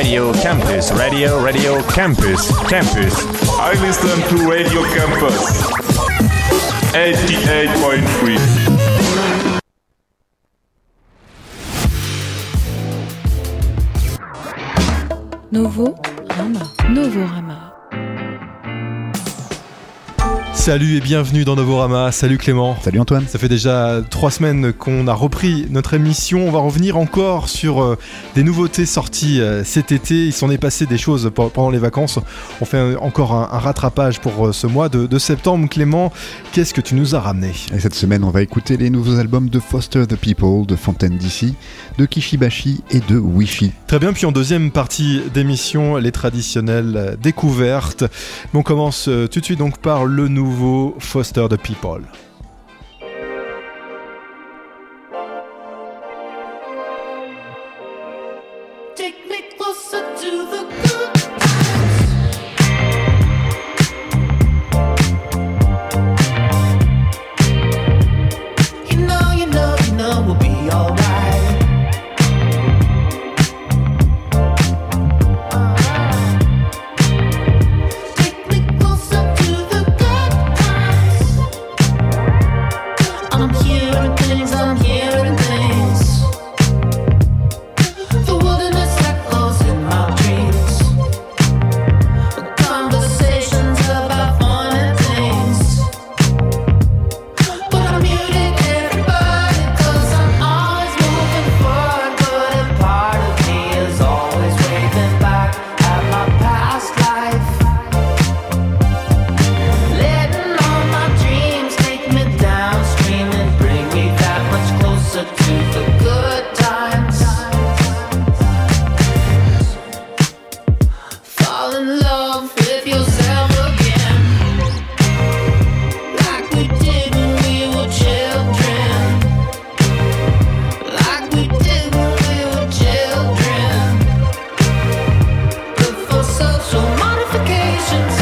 Radio Campus, Radio Campus. I listen to Radio Campus 88.3. Novorama. Salut et bienvenue dans Novorama. Salut Clément. Salut Antoine. Ça fait déjà 3 semaines qu'on a repris notre émission. On va revenir encore sur des nouveautés sorties cet été. Il s'en est passé des choses pendant les vacances. On fait encore un rattrapage pour ce mois de septembre. Clément, qu'est-ce que tu nous as ramené ? Et cette semaine, on va écouter les nouveaux albums de Foster the People, de Fontaine DC, de Kishibashi et de Wi-Fi. Très bien, puis en deuxième partie d'émission, les traditionnelles découvertes. Mais on commence tout de suite donc par le nouveau Foster the People. Take me closer to the good times. You know we'll be alright. Take me closer to the good times. I'm hearing things. The wilderness echoes in my dreams. Conversations about fun and things. But I muted everybody 'cause I'm always moving forward. But a part of me is always waving back at my past life. Letting all my dreams take me downstream and bring me that much closer to the good times. Fall in love with yourself again, like we did when we were children. Like we did when we were children. Before social modifications.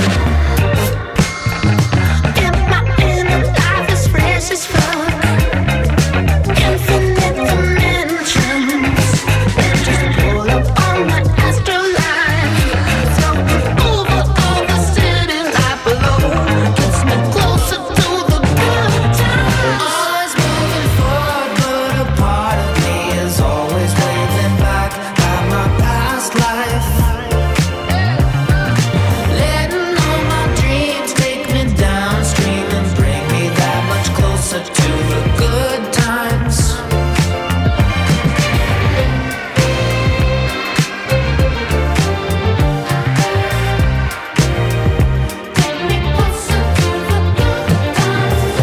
And my inner life is fresh as fuck. Infinite dimensions. Just pull up on my astroline. Floating over all the city life below. Gets me closer to the good times. Always moving forward, but a part of me is always waving back at my past life. Letting all my dreams take me downstream and bring me that much closer to the good times. Take me closer to the good times.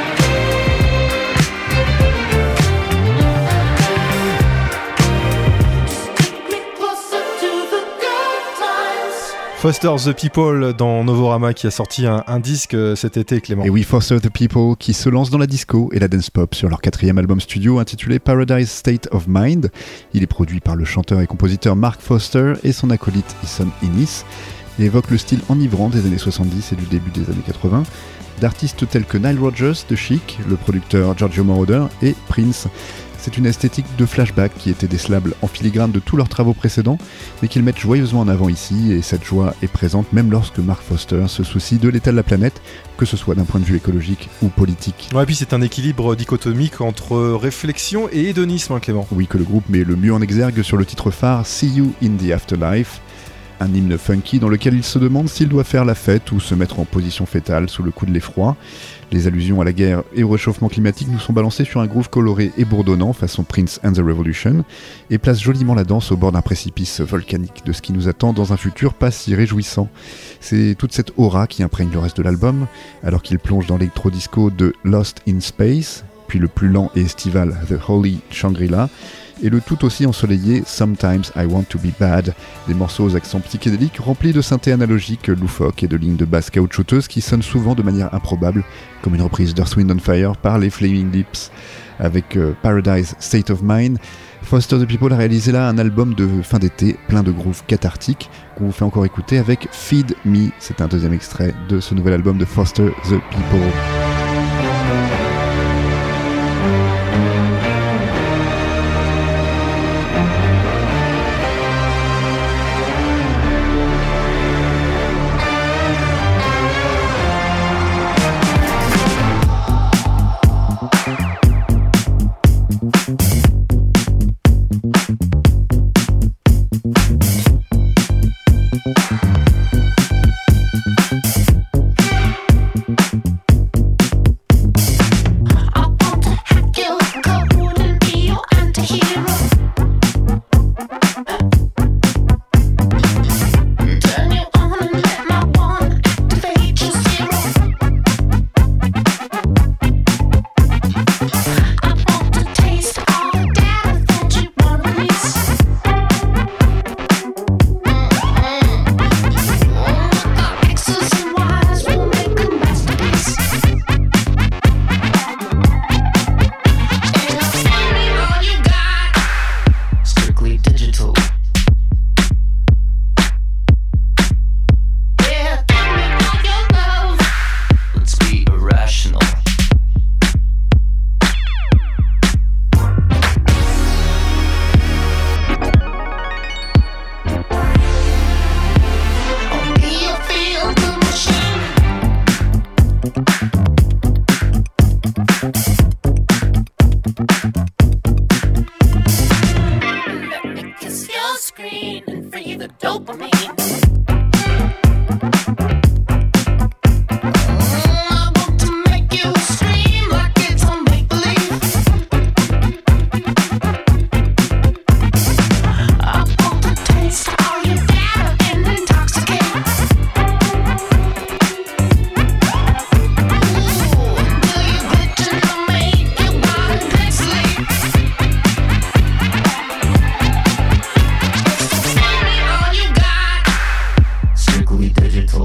Take me closer to the good times. Foster the People dans Novorama qui a sorti un disque cet été, Clément. Et oui, Foster the People qui se lance dans la disco et la dance pop sur leur 4e album studio intitulé Paradise State of Mind. Il est produit par le chanteur et compositeur Mark Foster et son acolyte Eason Innis et évoque le style enivrant des années 70 et du début des années 80 d'artistes tels que Nile Rodgers de Chic, le producteur Giorgio Moroder et Prince. C'est une esthétique de flashback qui était décelable en filigrane de tous leurs travaux précédents, mais qu'ils mettent joyeusement en avant ici, et cette joie est présente même lorsque Mark Foster se soucie de l'état de la planète, que ce soit d'un point de vue écologique ou politique. Ouais, puis c'est un équilibre dichotomique entre réflexion et hédonisme, Clément. Oui, que le groupe met le mieux en exergue sur le titre phare See You in the Afterlife, un hymne funky dans lequel il se demande s'il doit faire la fête ou se mettre en position fétale sous le coup de l'effroi. Les allusions à la guerre et au réchauffement climatique nous sont balancées sur un groove coloré et bourdonnant façon Prince and the Revolution et place joliment la danse au bord d'un précipice volcanique de ce qui nous attend dans un futur pas si réjouissant. C'est toute cette aura qui imprègne le reste de l'album alors qu'il plonge dans l'électro-disco de Lost in Space, puis le plus lent et estival The Holy Shangri-La et le tout aussi ensoleillé Sometimes I Want to Be Bad, des morceaux aux accents psychédéliques remplis de synthés analogiques loufoques et de lignes de basse caoutchouteuses qui sonnent souvent de manière improbable, comme une reprise d'Earth, Wind & Fire par les Flaming Lips. Avec Paradise State of Mind, Foster the People a réalisé là un album de fin d'été plein de grooves cathartiques qu'on vous fait encore écouter avec Feed Me. C'est un deuxième extrait de ce nouvel album de Foster the People. screen and free the dopamine. I want to make you scream like it's a make-believe. I want to taste all your data and intoxicate. Until you glitch and make your body pixelate. Give me all you got. Strictly digital.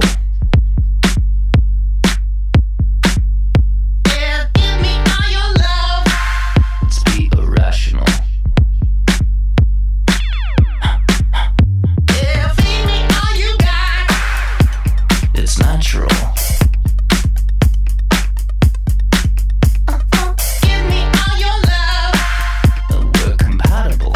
Yeah, give me all your love. Let's be irrational. Yeah, feed me all you got. It's natural. Give me all your love. We're compatible.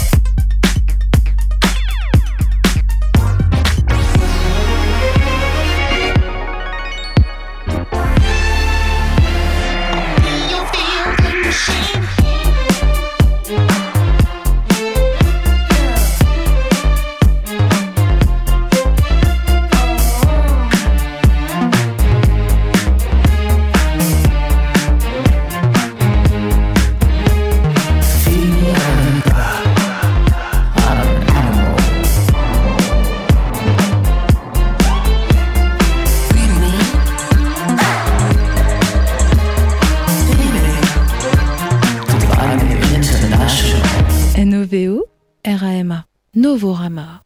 You feel the machine. NOVO, RAMA, Novorama.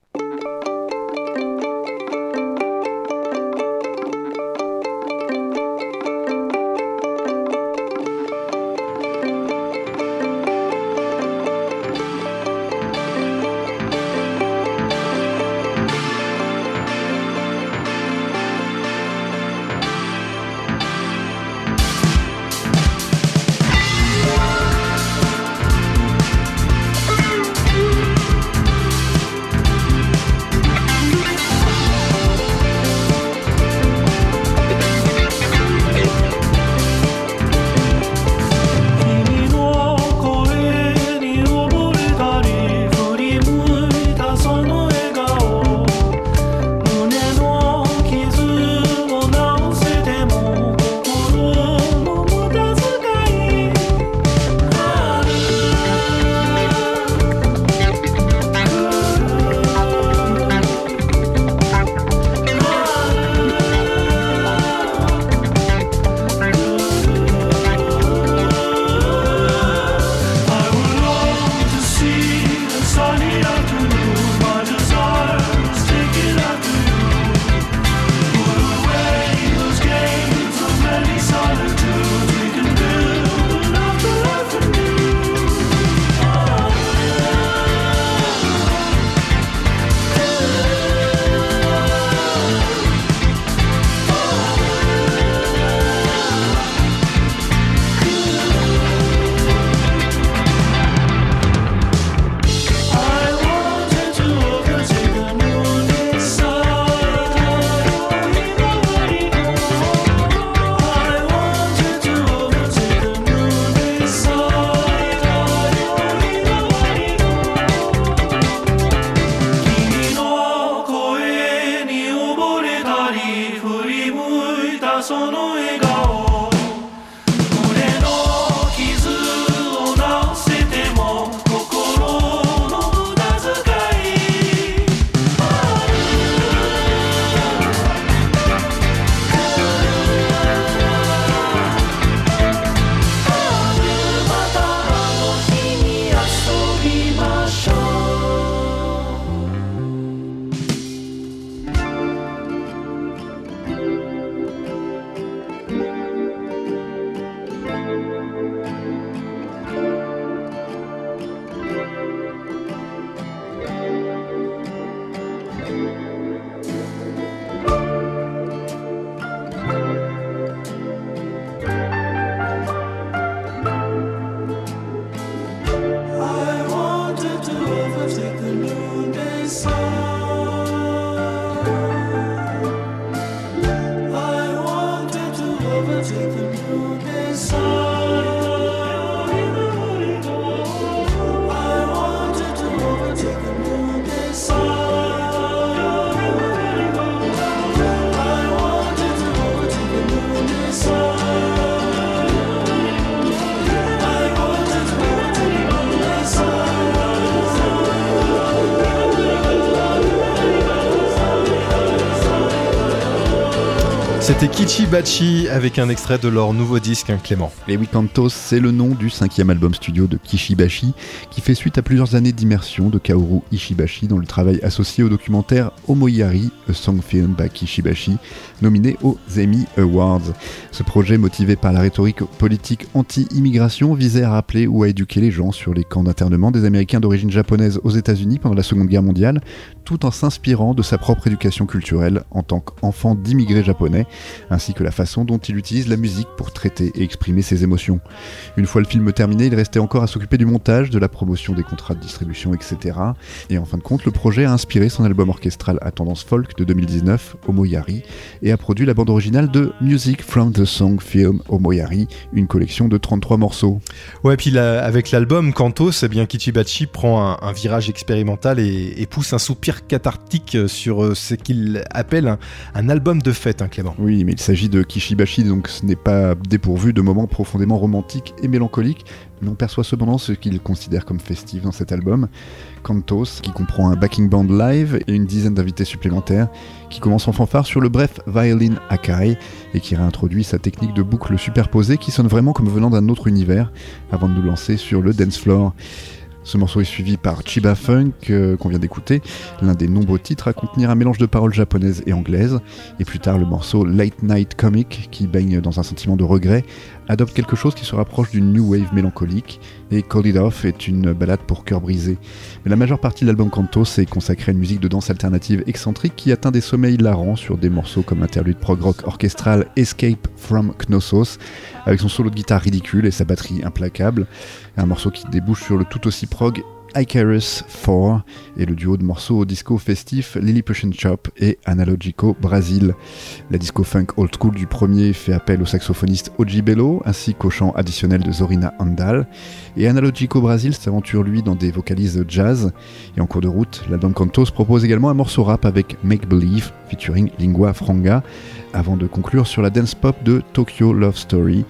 C'était Kichi Bachi avec un extrait de leur nouveau disque, Clément. Les Wikantos, c'est le nom du 5e album studio de Kishi Bashi, qui fait suite à plusieurs années d'immersion de Kaoru Ishibashi dans le travail associé au documentaire Omoyari, A Song Film by Kishi Bashi, nominé aux Emmy Awards. Ce projet, motivé par la rhétorique politique anti-immigration, visait à rappeler ou à éduquer les gens sur les camps d'internement des Américains d'origine japonaise aux États-Unis pendant la Seconde Guerre mondiale, tout en s'inspirant de sa propre éducation culturelle en tant qu'enfant d'immigrés japonais, ainsi que la façon dont il utilise la musique pour traiter et exprimer ses émotions. Une fois le film terminé, il restait encore à s'occuper du montage, de la promotion des contrats de distribution, etc. Et en fin de compte, le projet a inspiré son album orchestral à tendance folk de 2019, Omoyari, et a produit la bande originale de Music from the Song Film Omoyari, une collection de 33 morceaux. Ouais, puis avec l'album Kantos, eh bien Kichibachi prend un virage expérimental et pousse un soupir cathartique sur ce qu'il appelle un album de fête, Clément. Oui, mais il s'agit de Kishibashi, donc ce n'est pas dépourvu de moments profondément romantiques et mélancoliques, mais on perçoit cependant ce qu'il considère comme festif dans cet album. Kantos, qui comprend un backing band live et une dizaine d'invités supplémentaires, qui commence en fanfare sur le bref Violin Akai et qui réintroduit sa technique de boucle superposée qui sonne vraiment comme venant d'un autre univers avant de nous lancer sur le dance floor. Ce morceau est suivi par Chiba Funk, qu'on vient d'écouter, l'un des nombreux titres à contenir un mélange de paroles japonaises et anglaises, et plus tard le morceau Late Night Comic, qui baigne dans un sentiment de regret, adopte quelque chose qui se rapproche d'une new wave mélancolique, et Call It Off est une balade pour cœur brisé. Mais la majeure partie de l'album Kantos est consacrée à une musique de danse alternative excentrique qui atteint des sommets hilarants sur des morceaux comme l'interlude prog rock orchestral Escape from Knossos, avec son solo de guitare ridicule et sa batterie implacable, un morceau qui débouche sur le tout aussi prog Icarus 4 et le duo de morceaux au disco festif Lilliputian Chop et Analogico Brasil. La disco funk old school du premier fait appel au saxophoniste Oji Bello ainsi qu'au chant additionnel de Zorina Andal, et Analogico Brasil s'aventure lui dans des vocalises jazz. Et en cours de route, l'album Kantos propose également un morceau rap avec Make Believe featuring Lingua Franca, avant de conclure sur la dance pop de Tokyo Love Story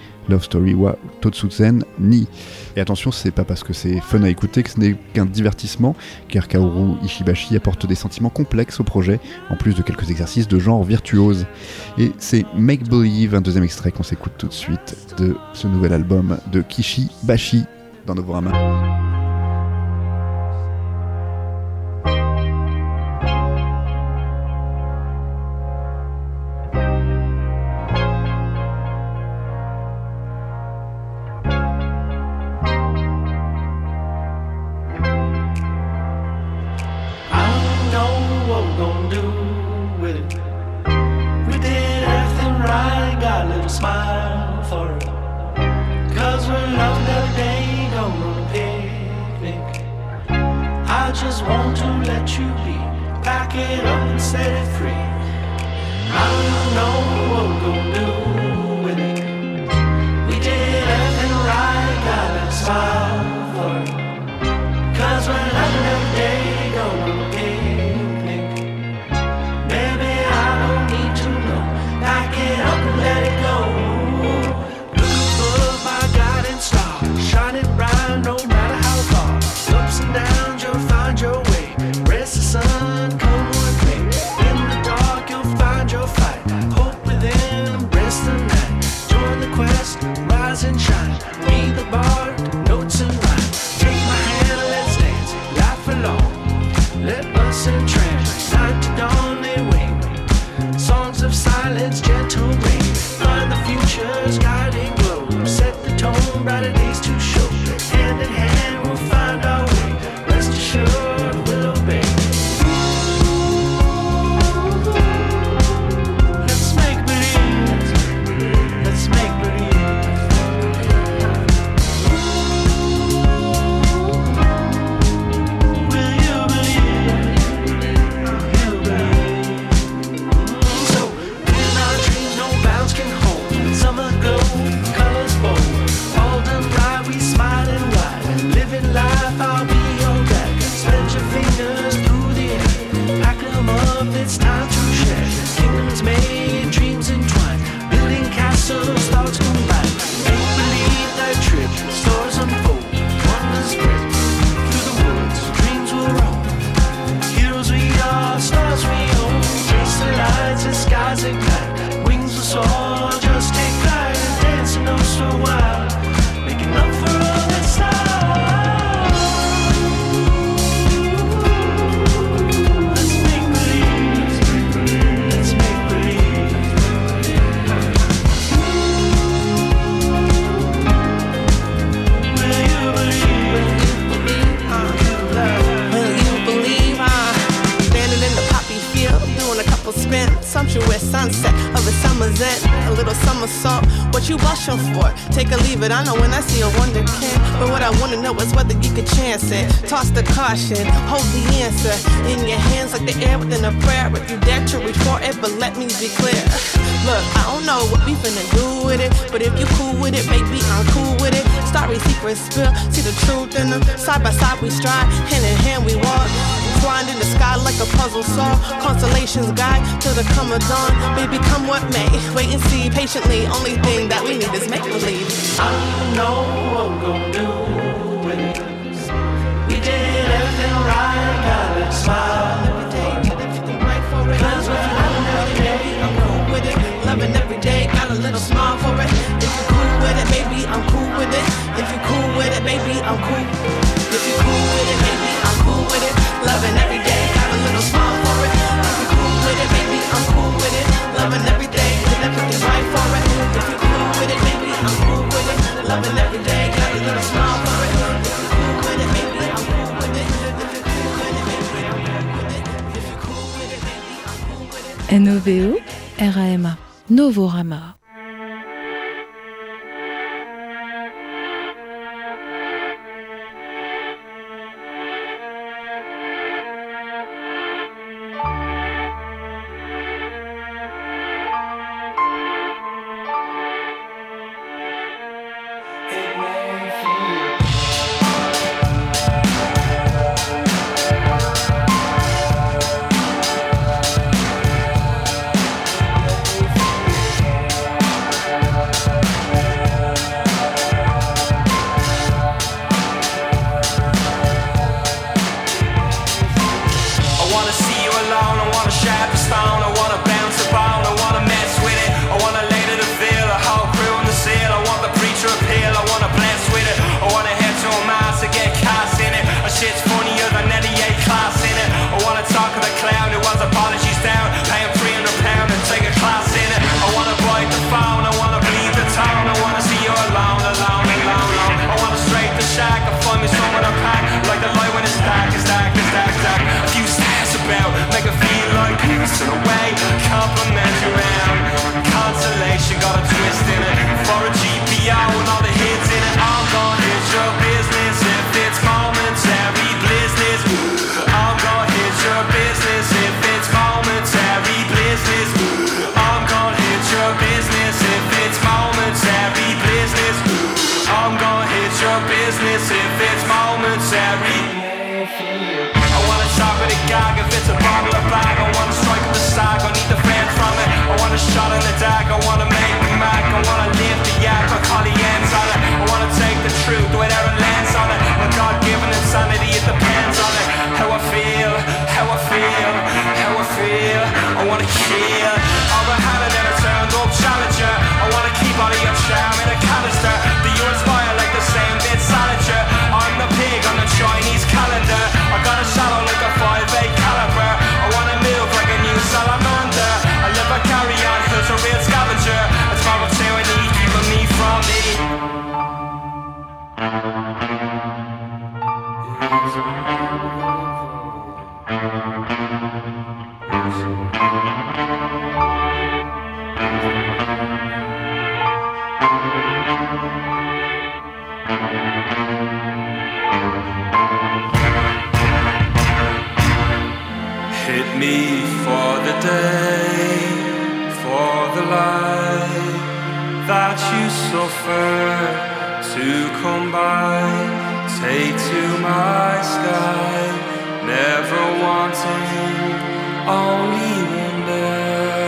wa Totsuzen ni. Et attention, c'est pas parce que c'est fun à écouter que ce n'est qu'un divertissement, car Kaoru Ishibashi apporte des sentiments complexes au projet, en plus de quelques exercices de genre virtuose. Et c'est Make Believe, un deuxième extrait qu'on s'écoute tout de suite de ce nouvel album de Kishibashi dans Novorama. Smile for it, 'cause we're loving every day, going on a picnic. I just want to let you be, pack it up and set it free. I don't know what we're gonna do with it. We did everything right, got a smile for it, 'cause we're loving every day, going on a picnic. Baby, I don't need to know, pack it up and let it go. Shining bright no matter how far. Ups and downs, you'll find your way. Rest the sun, come and play. In the dark, you'll find your fight. Hope within, embrace the night. Join the quest, rise and shine. Be the bard, notes and rhyme. Take my hand, let's dance, life along. Let us entrance, night to dawn they wing. Songs of silence, gentle rain. Find the future's guiding glow. Set the tone, brighter days to show. Hand in hand we'll find our way. Rest assured we'll obey. Let's make believe. Let's make believe. Will you believe? You believe. So in our dreams no bounds can hold. Summer glow, colors bold. All done right, we smiling wide. Living life, I'll be your guide. Spread your fingers through the air. Pack them up, it's time to share. Kingdoms made, dreams entwined. Building castles, thoughts combined. Make believe that trip, stars unfold. Wonders spread through the woods, dreams will roam. Heroes we are, stars we own. Chase the lights, the skies ignite. Wings will spent. Sumptuous sunset of a summer's end. A little somersault, what you blushing for? Take or leave it, I know when I see a wonder can. But what I wanna know is whether you could chance it. Toss the caution, hold the answer in your hands like the air within a prayer. If you dare to reach for it, but let me be clear. Look, I don't know what we finna do with it, but if you cool with it, baby, I'm cool with it. Starry secrets spill, see the truth in them. Side by side we stride, hand in hand we walk. Flying in the sky like a puzzle saw. Constellations guide till the come of dawn. Baby, come what may, wait and see patiently. Only thing that we need is make believe. I don't know what we're gonna do with it. We did everything right, gotta smile. Every day, did everything right for it. Cause if you loving every day, I'm cool with it. Loving every day, got a little smile for it. If you cool with it, baby, I'm cool with it. If you cool with it, baby, I'm cool. If you cool with it, baby, I'm cool with it. Loving every day, got a little smile for it. If you cool with it, baby, I'm cool with it. Loving every day, did everything right for it. If you cool with it, baby, I'm cool with it. Loving every day, got a little smile for it. If you cool with it, baby, I'm cool with it. If you cool with it, baby, I'm cool with it. If you cool with it, baby, I'm cool with it. NOVO RAMA Novorama. Shot in the dark, I wanna make the mark, I wanna live the yak, I call the ends on it. I wanna take the truth, whatever lands on it. My God-given insanity, it depends on it. How I feel, how I feel, how I feel. I wanna kill all the hand and never turned up challenger. I wanna keep all of your charm in a canister. Do you inspire like the same bit salager? I'm the pig on the Chinese calendar. I got a shadow like a 5'8" caliber. I wanna move like a new salamander. I live a carry on, who's a real scavenger. It's my tyranny keeping me from me. Hit me for the day, for the light that you suffer to come by. Take to my sky, never wanting, only wonder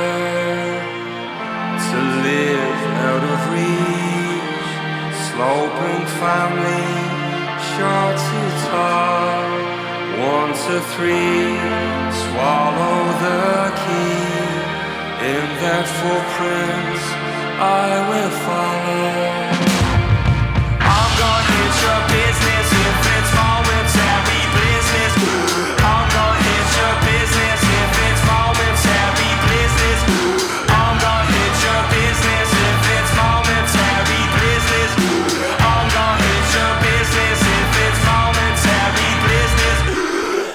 to live out of reach. Sloping family, short to tall. 1 to 3, swallow the key. In their footprints, I will follow. I'm gonna hit your business if it's momentary business. I'm gonna hit your business if it's momentary business. I'm gonna hit your business if it's momentary business. I'm gonna hit your business if it's momentary business.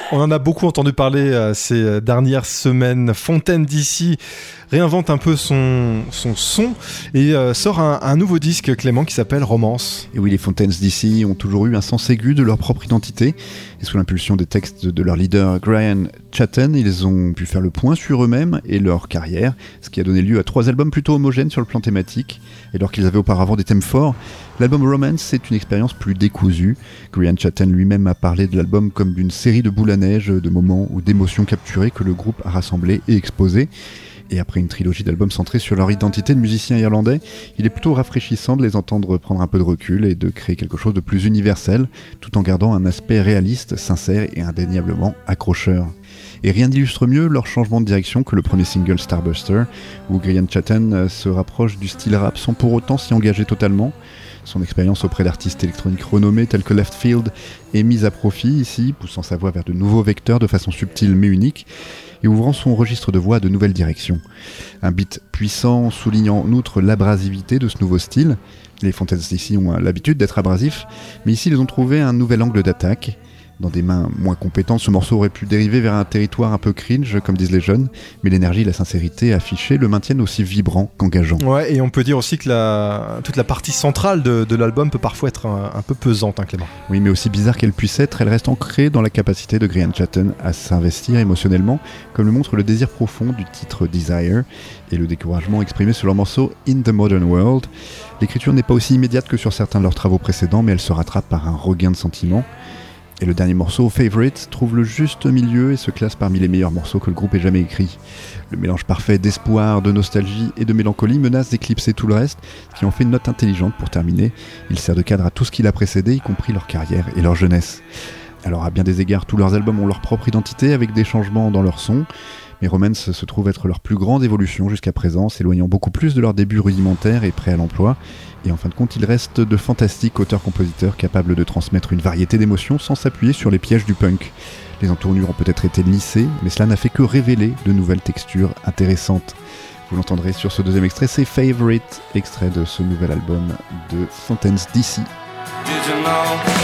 On en a beaucoup entendu parler ces dernières semaines. Fontaine DC réinvente un peu son son et sort un nouveau disque, Clément, qui s'appelle Romance. Et oui, les Fontaines DC ont toujours eu un sens aigu de leur propre identité. Et sous l'impulsion des textes de leur leader Graham Chatten, ils ont pu faire le point sur eux-mêmes et leur carrière, ce qui a donné lieu à 3 albums plutôt homogènes sur le plan thématique. Et alors qu'ils avaient auparavant des thèmes forts, l'album Romance, c'est une expérience plus décousue. Graham Chatten lui-même a parlé de l'album comme d'une série de boules à neige, de moments ou d'émotions capturées que le groupe a rassemblées et exposées. Et après une trilogie d'albums centrés sur leur identité de musiciens irlandais, il est plutôt rafraîchissant de les entendre prendre un peu de recul et de créer quelque chose de plus universel, tout en gardant un aspect réaliste, sincère et indéniablement accrocheur. Et rien n'illustre mieux leur changement de direction que le premier single Starburster, où Graham Chatten se rapproche du style rap sans pour autant s'y engager totalement. Son expérience auprès d'artistes électroniques renommés tels que Left Field est mise à profit ici, poussant sa voix vers de nouveaux vecteurs de façon subtile mais unique, et ouvrant son registre de voix à de nouvelles directions. Un beat puissant soulignant en outre l'abrasivité de ce nouveau style. Les Fontaines DC ont l'habitude d'être abrasifs, mais ici ils ont trouvé un nouvel angle d'attaque. Dans des mains moins compétentes, ce morceau aurait pu dériver vers un territoire un peu cringe, comme disent les jeunes, mais l'énergie et la sincérité affichée le maintiennent aussi vibrant qu'engageant. Ouais, et on peut dire aussi que toute la partie centrale de l'album peut parfois être un peu pesante, hein, Clément. Oui, mais aussi bizarre qu'elle puisse être, elle reste ancrée dans la capacité de Graham Chatten à s'investir émotionnellement, comme le montre le désir profond du titre Desire et le découragement exprimé sur leur morceau In the Modern World. L'écriture n'est pas aussi immédiate que sur certains de leurs travaux précédents, mais elle se rattrape par un regain de sentiment. Et le dernier morceau, Favorite, trouve le juste milieu et se classe parmi les meilleurs morceaux que le groupe ait jamais écrits. Le mélange parfait d'espoir, de nostalgie et de mélancolie menace d'éclipser tout le reste, ce qui en fait une note intelligente pour terminer. Il sert de cadre à tout ce qui l'a précédé, y compris leur carrière et leur jeunesse. Alors à bien des égards, tous leurs albums ont leur propre identité avec des changements dans leur son, mais Romance se trouve être leur plus grande évolution jusqu'à présent, s'éloignant beaucoup plus de leur début rudimentaire et prêt à l'emploi. Et en fin de compte, ils restent de fantastiques auteurs-compositeurs capables de transmettre une variété d'émotions sans s'appuyer sur les pièges du punk. Les entournures ont peut-être été lissées, mais cela n'a fait que révéler de nouvelles textures intéressantes. Vous l'entendrez sur ce deuxième extrait, c'est Favorite, extrait de ce nouvel album de Fontaines DC. Did you know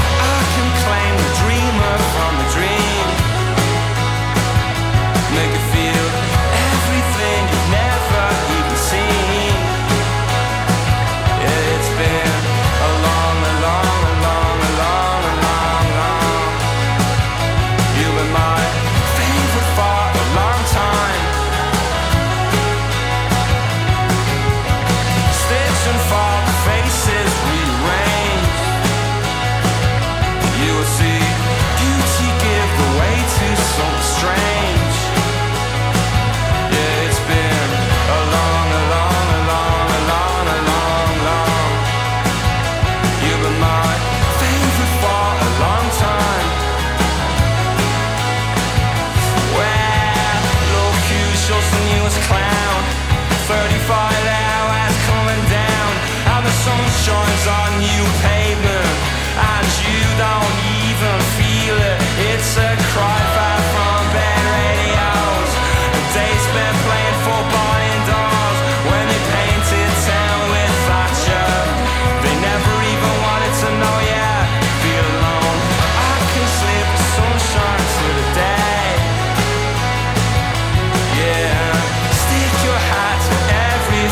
I can claim the dreamer from the dream? Make you feel everything you've never even seen. Yeah, it's been a long, a long, a long, a long, a long, long. You've been my favorite for a long time. Stitch and fall, faces rearranged. You will see beauty give way to something strange. Yeah, it's been a long, a long, a long, a long, a long, long. You've been my favorite for a long time. Well, look who shows the newest clown. 35 hours coming down, and the sun shines on new pavement, and you don't even feel it. It's a cry far from bed radios. A day spent playing football indoors when they painted town with Thatcher. They never even wanted to know ya. Feel alone. I can slip the sunshine to the day. Yeah, stick your hat to every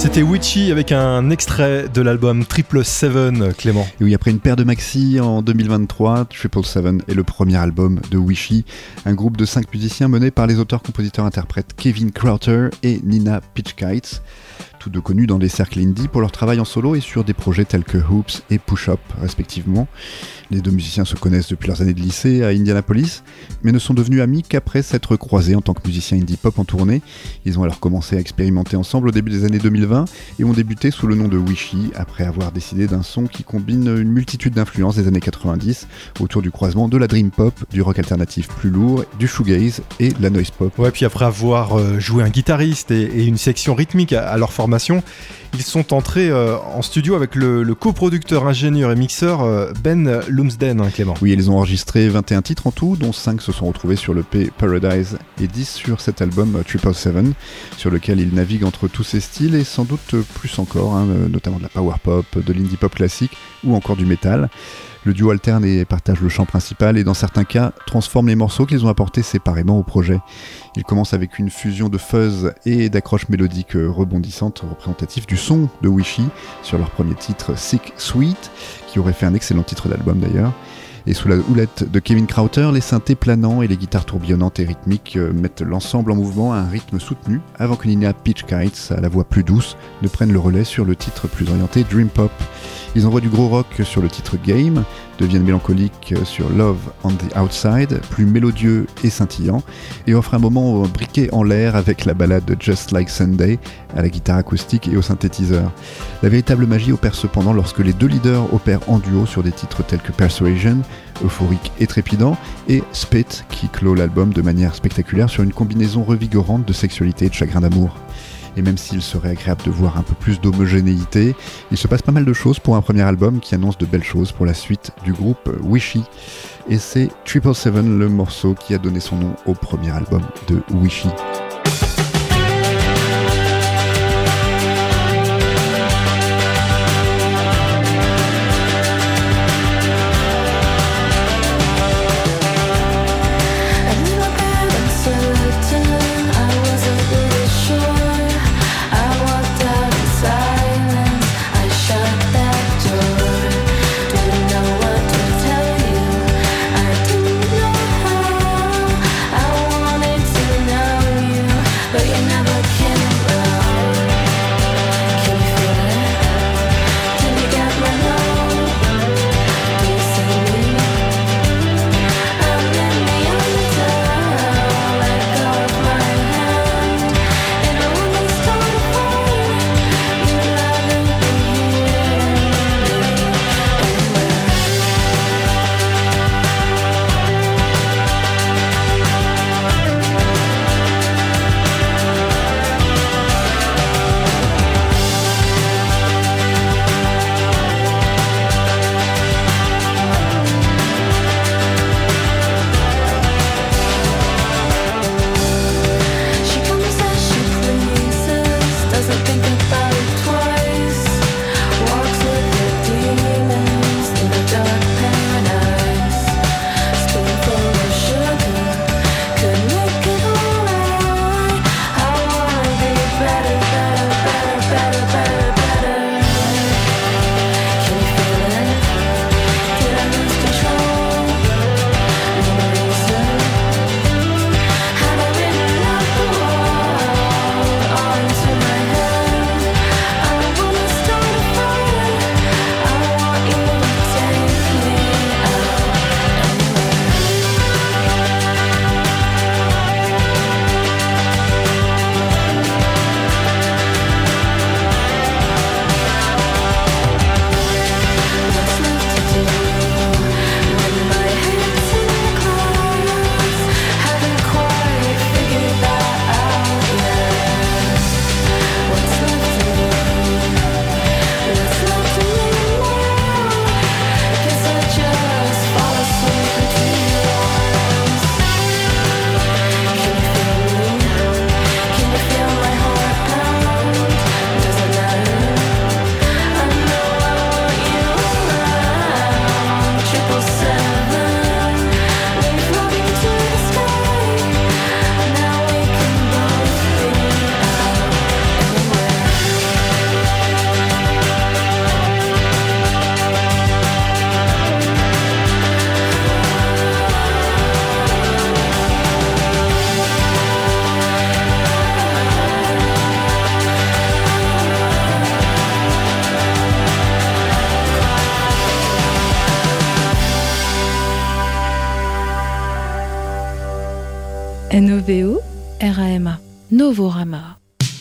C'était Witchy avec un extrait de l'album 777, Clément. Et oui, après une paire de maxi en 2023, 777 est le premier album de Witchy, un groupe de 5 musiciens mené par les auteurs-compositeurs-interprètes Kevin Crowther et Nina Pitchkites, tous deux connus dans les cercles indie pour leur travail en solo et sur des projets tels que Hoops et Push Up respectivement. Les deux musiciens se connaissent depuis leurs années de lycée à Indianapolis, mais ne sont devenus amis qu'après s'être croisés en tant que musiciens indie pop en tournée. Ils ont alors commencé à expérimenter ensemble au début des années 2020 et ont débuté sous le nom de Witchy après avoir décidé d'un son qui combine une multitude d'influences des années 90 autour du croisement de la dream pop, du rock alternatif plus lourd, du shoegaze et de la noise pop. Ouais, puis après avoir joué un guitariste et une section rythmique à leur formation, ils sont entrés en studio avec le coproducteur, ingénieur et mixeur Ben Lumsden, Clément. Oui, ils ont enregistré 21 titres en tout, dont 5 se sont retrouvés sur l'EP Paradise et 10 sur cet album 777, sur lequel ils naviguent entre tous ces styles et sans doute plus encore, notamment de la power pop, de l'indie pop classique ou encore du métal. Le duo alterne et partage le chant principal et dans certains cas transforme les morceaux qu'ils ont apportés séparément au projet. Ils commencent avec une fusion de fuzz et d'accroches mélodiques rebondissantes représentatives du son de Witchy sur leur premier titre Sick Sweet, qui aurait fait un excellent titre d'album d'ailleurs. Et sous la houlette de Kevin Crowther, les synthés planants et les guitares tourbillonnantes et rythmiques mettent l'ensemble en mouvement à un rythme soutenu avant que Nina Pitchkites, à la voix plus douce, ne prenne le relais sur le titre plus orienté Dream Pop. Ils envoient du gros rock sur le titre Game, deviennent mélancoliques sur Love on the Outside, plus mélodieux et scintillant, et offrent un moment briqué en l'air avec la ballade Just Like Sunday à la guitare acoustique et au synthétiseur. La véritable magie opère cependant lorsque les deux leaders opèrent en duo sur des titres tels que Persuasion, euphorique et trépidant, et Spit, qui clôt l'album de manière spectaculaire sur une combinaison revigorante de sexualité et de chagrin d'amour. Et même s'il serait agréable de voir un peu plus d'homogénéité, il se passe pas mal de choses pour un premier album qui annonce de belles choses pour la suite du groupe Witchy. Et c'est 777, le morceau qui a donné son nom au premier album de Witchy. I wanted to know you. NOVO RAMA. Novorama.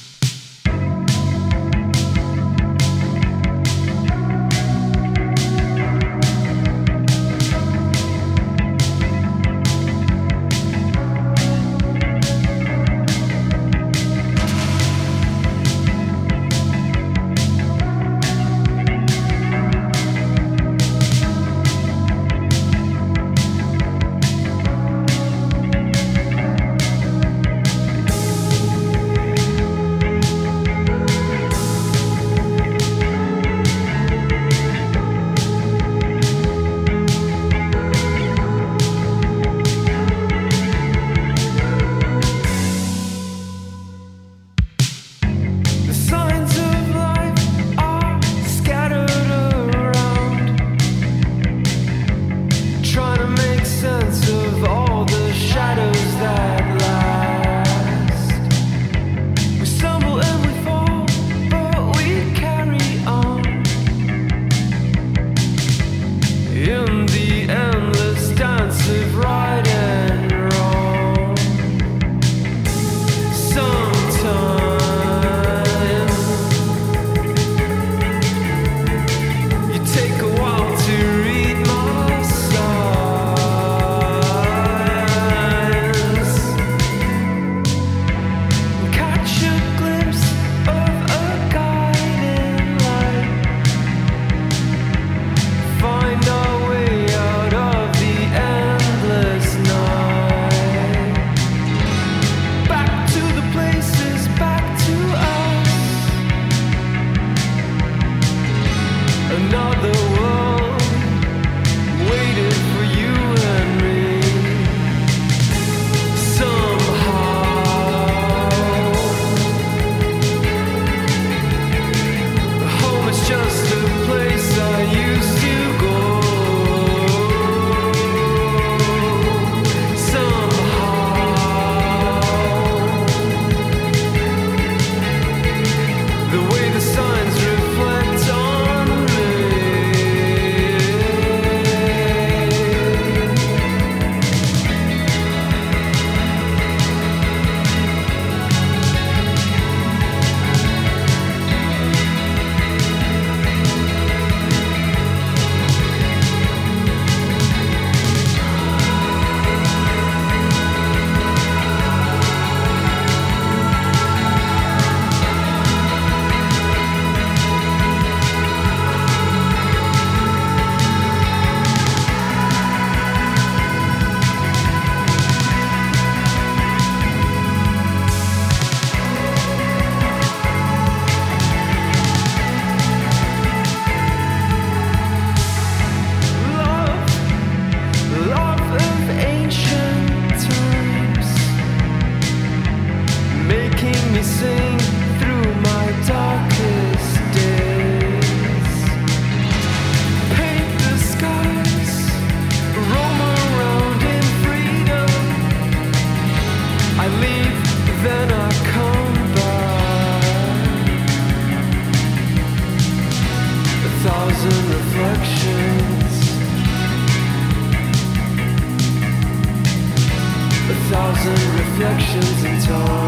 Reflections in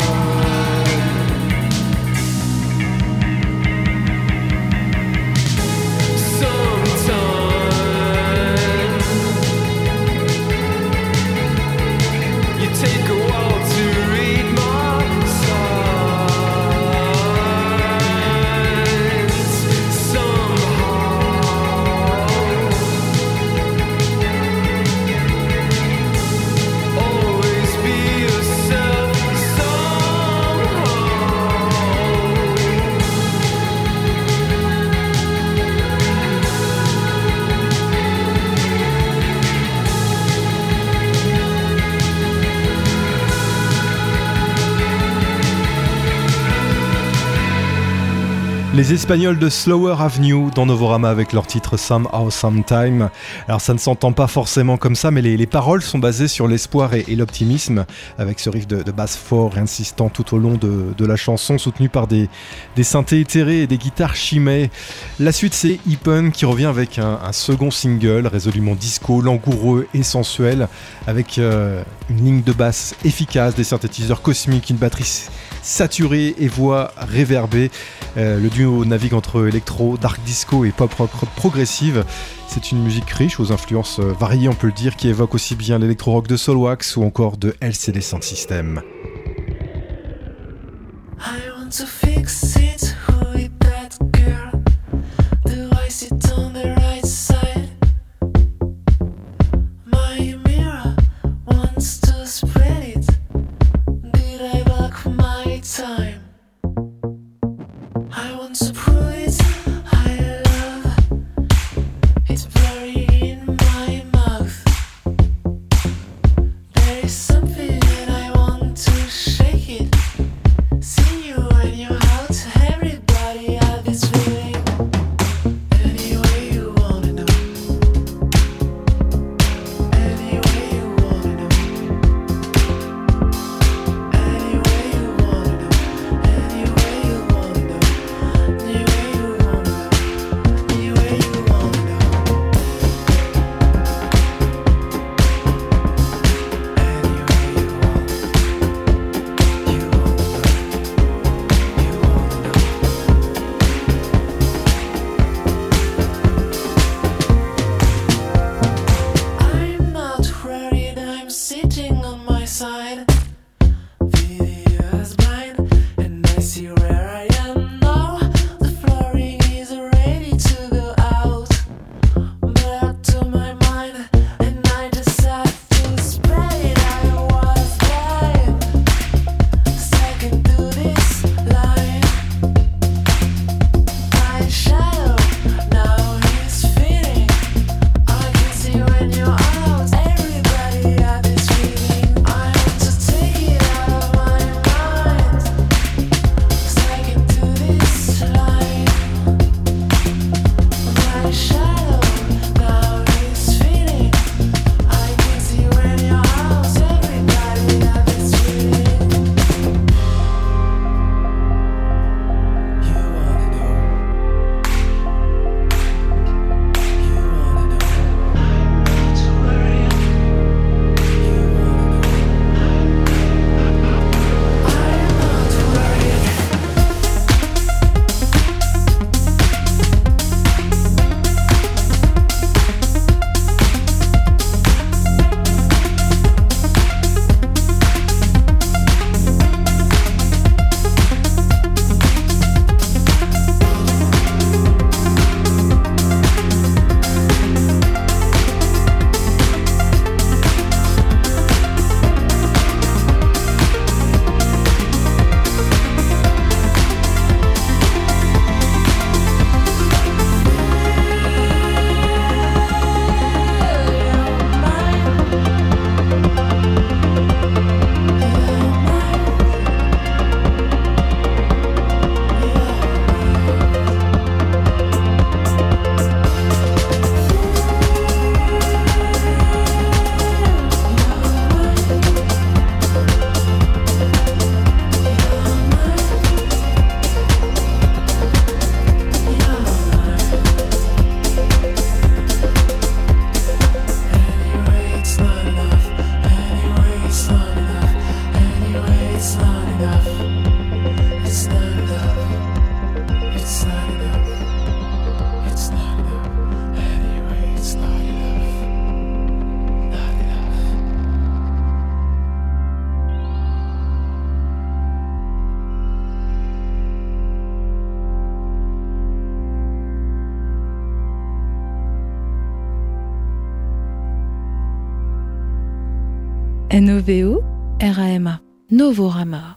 time. Sometime you take a while to read my signs. Somehow always be yourself. Somehow Les Espagnols de Slower Avenue dans Novorama avec leur titre Somehow Sometime. Alors ça ne s'entend pas forcément comme ça, mais les paroles sont basées sur l'espoir et l'optimisme, avec ce riff de basse fort et insistant tout au long de la chanson, soutenu par des synthés éthérés et des guitares chimées. La suite, c'est Ipen qui revient avec un second single résolument disco, langoureux et sensuel, avec une ligne de basse efficace, des synthétiseurs cosmiques, une batterie saturée et voix réverbée. Le duo navigue entre électro, dark disco et pop rock progressive. C'est une musique riche aux influences variées, on peut le dire, qui évoque aussi bien l'électro-rock de Soulwax ou encore de LCD Sound System. I want to fix it, who is that girl? Do I sit on the right side? My mirror wants to spread it. Did I block my time? I want to prove it, I love. It's blurry in my mouth. There is something that I want to shake it. See you when you're out, everybody has this feeling. Any way you wanna know. Any way you wanna know. Any way you wanna know. Any way you wanna know. Any way you wanna know. Any way you wanna know. I'm not worried, I'm sitting on my side. Video is blind, and I see where I am now. The flooring is ready to go out. But up to my mind, and I just have to spread it. I was blind, stuck into this line. My shadow now is fitting. I can see when you're out. Everybody has this feeling. I want to take it out of my mind. Stuck into this line. My shadow now is fitting. I can see when you're out. Everybody has this feeling. You wanna know. You wanna know. Don't worry. You wanna know. I'm not worried. Anyway, it's not enough. Anyway, it's not enough. Anyway, it's not enough. It's not enough. It's not enough. It's not enough. Anyway, it's not enough. Not enough. NOVO RAMA Novorama.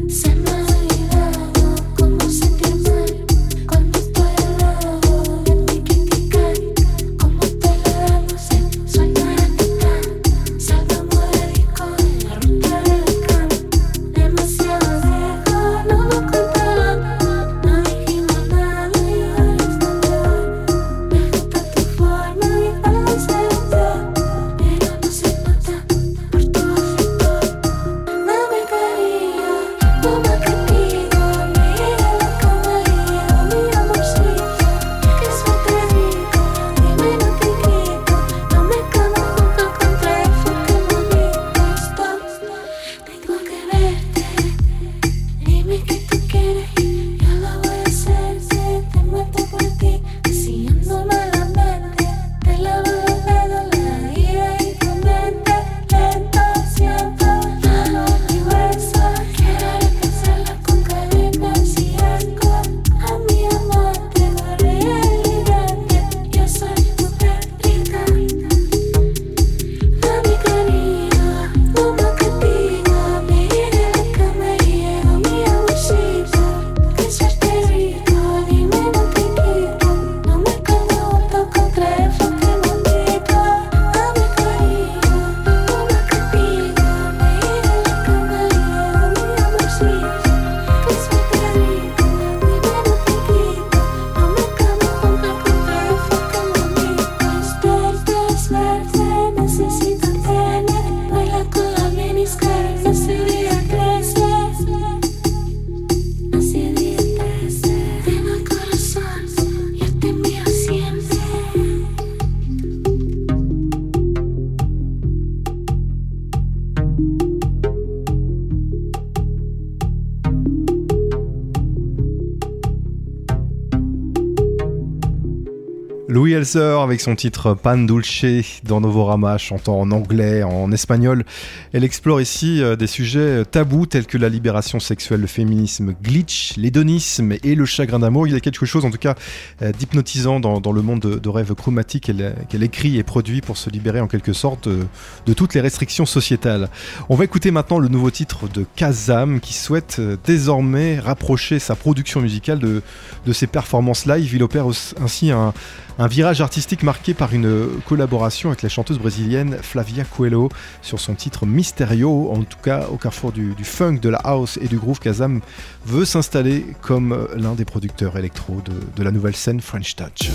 Louis Elser avec son titre Pan Dulce dans Novorama, chantant en anglais, en espagnol. Elle explore ici des sujets tabous tels que la libération sexuelle, le féminisme glitch, l'hédonisme et le chagrin d'amour. Il y a quelque chose en tout cas d'hypnotisant dans le monde de rêves chromatiques qu'elle écrit et produit pour se libérer en quelque sorte de toutes les restrictions sociétales. On va écouter maintenant le nouveau titre de Kazam qui souhaite désormais rapprocher sa production musicale de ses performances live. Il opère ainsi un virage artistique marqué par une collaboration avec la chanteuse brésilienne Flavia Coelho sur son titre Mysterio. En tout cas, au carrefour du funk, de la house et du groove, Kazam veut s'installer comme l'un des producteurs électro de la nouvelle scène French Touch.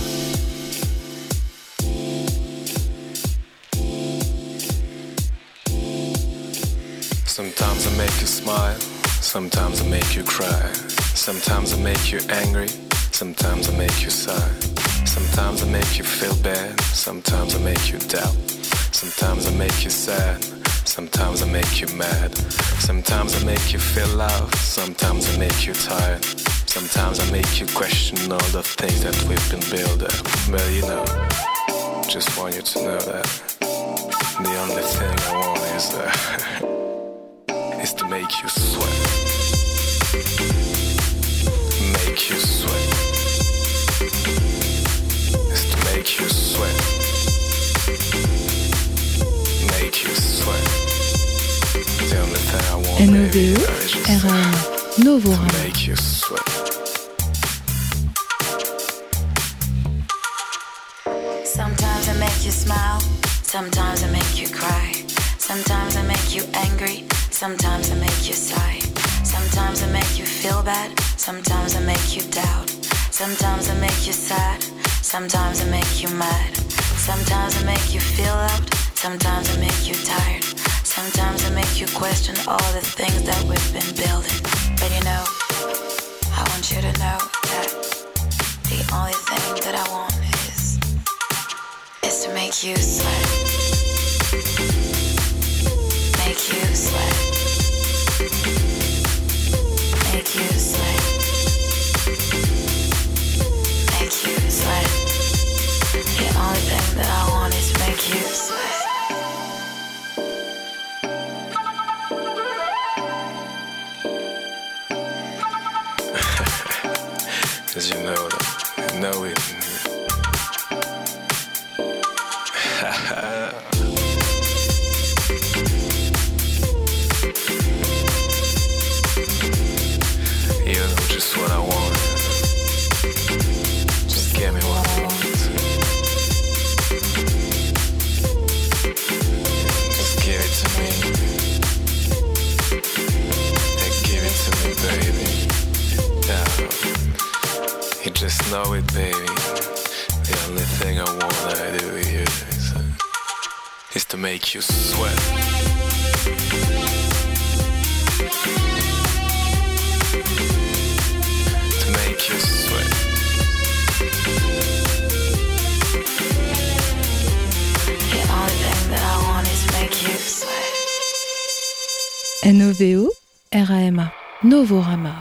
Sometimes I make you smile, sometimes I make you cry, sometimes I make you angry, sometimes I make you sigh. Sometimes I make you feel bad, sometimes I make you doubt. Sometimes I make you sad, sometimes I make you mad. Sometimes I make you feel loud, sometimes I make you tired. Sometimes I make you question all the things that we've been building. Well, you know, just want you to know that the only thing I want is to make you sweat. Make you sweat. Make you sweat. Make you sweat. The only thing I want NOVO, RAM, Novorama. Make you sweat. Sometimes I make you smile, sometimes I make you cry. Sometimes I make you angry, sometimes I make you sigh. Sometimes I make you feel bad, sometimes I make you doubt. Sometimes I make you sad, sometimes I make you mad. Sometimes I make you feel loved, sometimes I make you tired. Sometimes I make you question all the things that we've been building. But you know, I want you to know that the only thing that I want is to make you sweat. Make you sweat. Make you sweat. Make you sweat. The only thing that I want is to make you sweat. As you know it. just know it, baby. The only thing I wanna do is to make you sweat. To make you sweat. The only thing that I want is make you sweat. NOVO RAMA Novorama.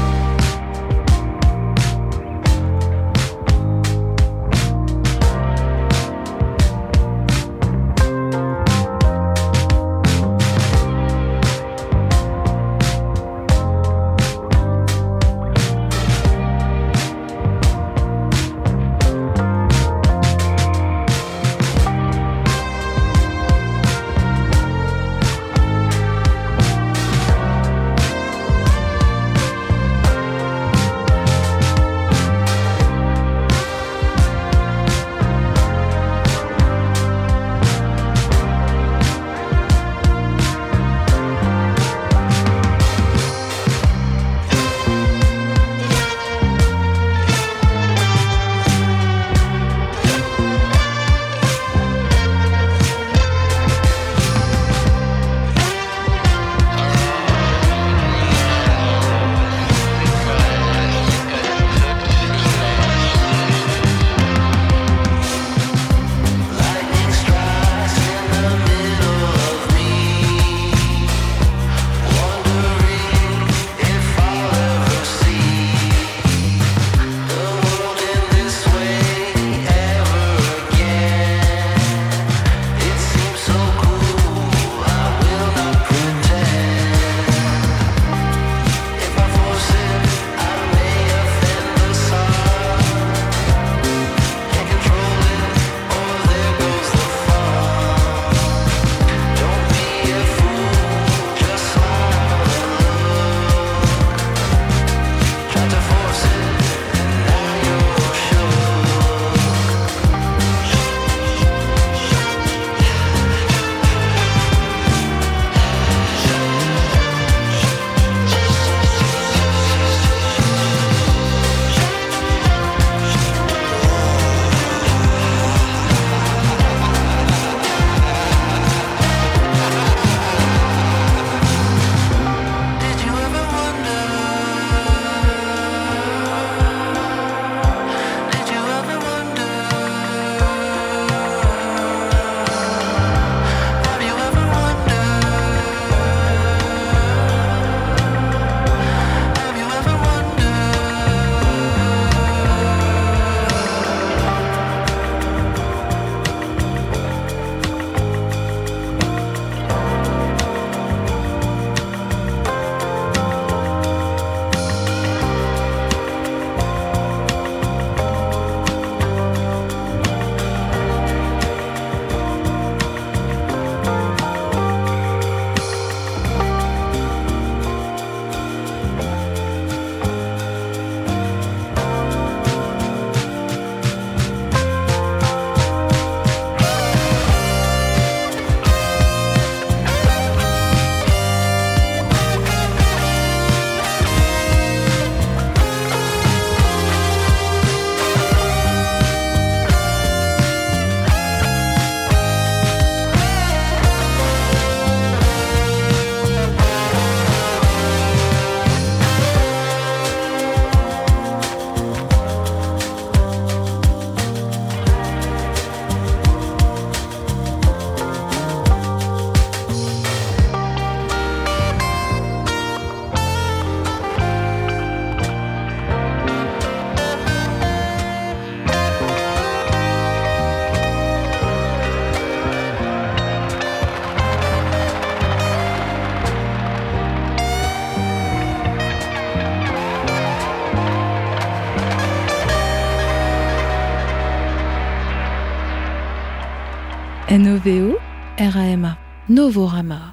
NOVO RAMA Novorama.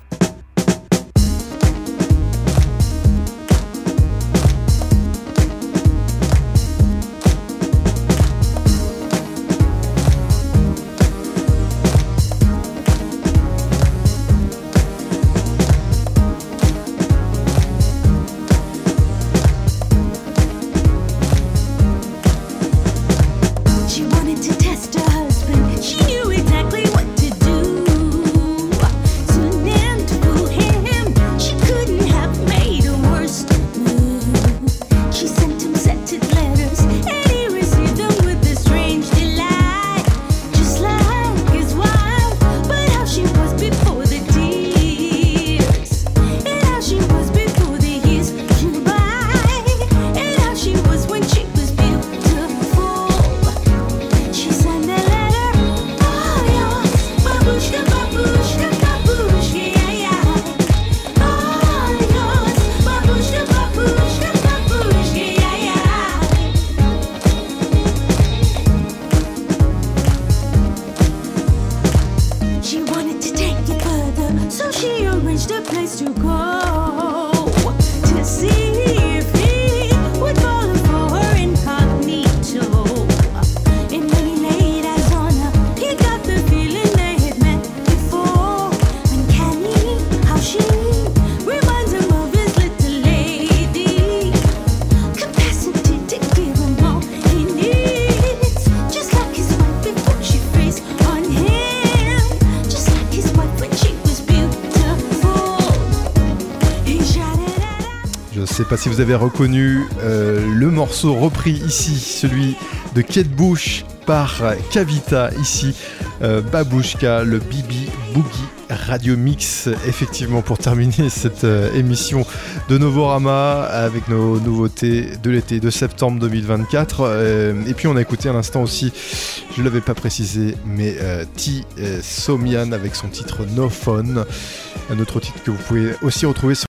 Je ne sais pas si vous avez reconnu le morceau repris ici, celui de Kate Bush par Kavita, ici Babushka, le Bibi Boogie Radio Mix, effectivement, pour terminer cette émission de Novorama avec nos nouveautés de l'été de septembre 2024. Et puis on a écouté à l'instant aussi, je ne l'avais pas précisé, mais T. Somian avec son titre No Phone, un autre titre que vous pouvez aussi retrouver sur